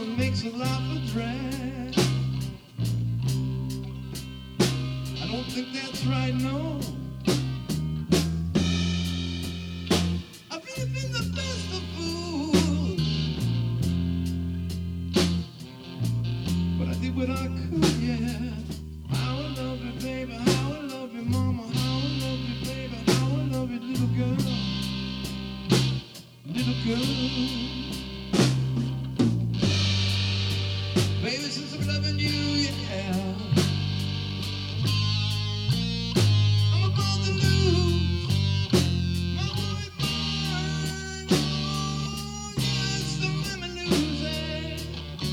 and makes a life a drag. I don't think that's right, no. I've really been the best of fools, but I did what I could, yeah. How I love you, baby, how I love you, mama, how I love you, baby, how I love you, little girl, little girl. Baby, since I'm loving you, yeah, I'm about to lose my white mind. Oh, yes, don't let me lose it.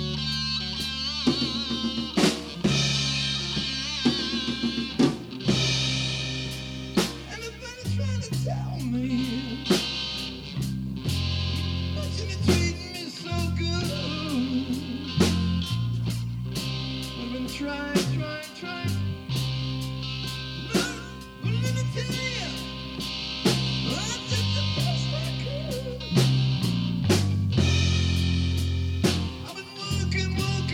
Everybody's trying to tell me that you're treating me so good. But I've been trying. But let me tell you, I did the best I could. I've been working.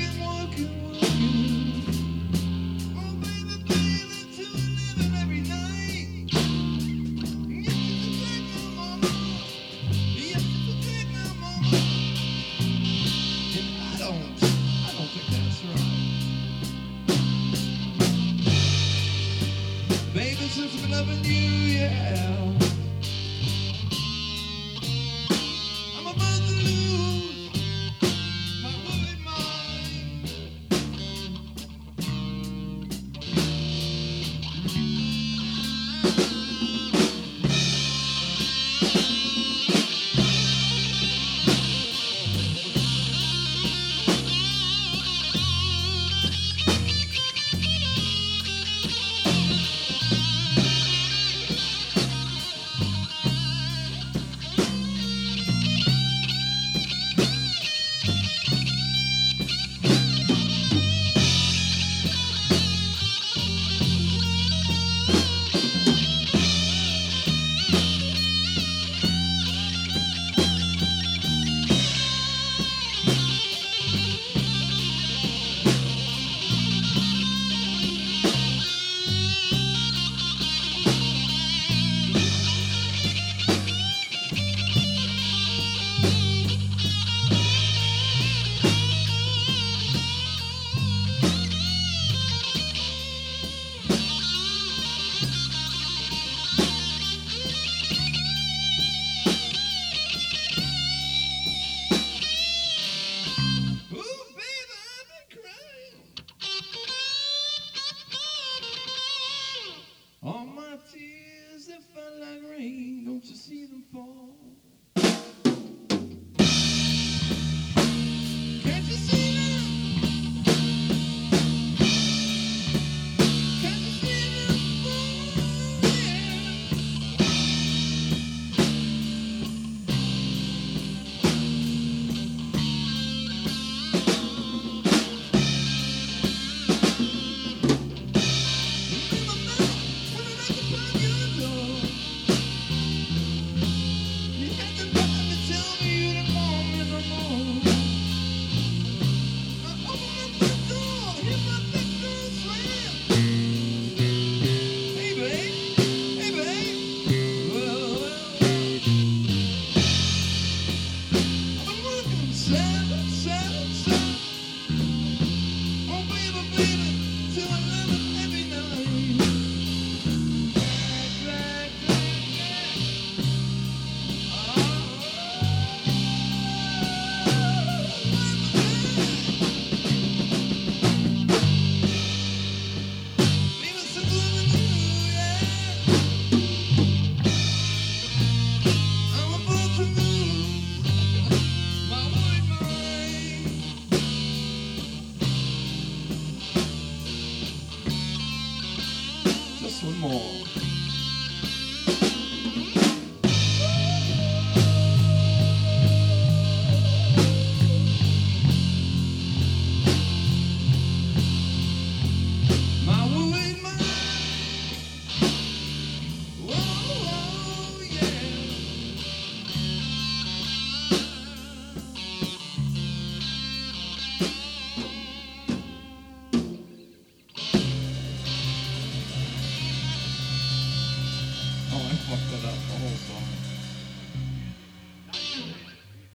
Oh, baby, till 11 every night. Yes, it's a thing now, mama. Yes, it's a thing now, mama. And I don't think that's right. Baby, since I've been loving you, yeah, I'm about to lose my worried mind. Ooh, baby, I've been crying. All my tears, they felt like rain. Don't you see them fall? Can't you see them? Can't you see them one more. My worried mind. Whoa, yeah. fucked it up the whole song.